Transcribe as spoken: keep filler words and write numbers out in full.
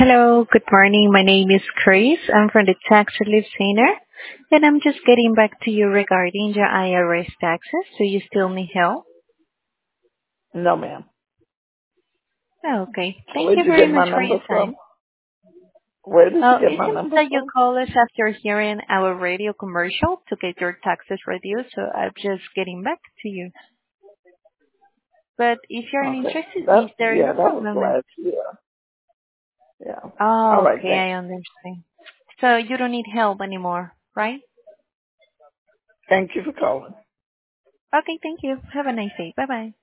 Hello, good morning. My name is Chris. I'm from the Tax Relief Center, and I'm just getting back to you regarding your I R S taxes. Do you still need help? No, ma'am. Okay. Thank Where'd you you very get my much for number your time. from? Where did you Uh, get it my seems number that you from? call us after hearing our radio commercial to get your taxes reduced, so I'm just getting back to you. But if you're Okay. interested, That is there yeah, no that was problem, ma'am? last year. Yeah. All Oh, right, okay, thanks. I understand. So you don't need help anymore, right? Thank you for calling. Okay, thank you. Have a nice day. Bye-bye.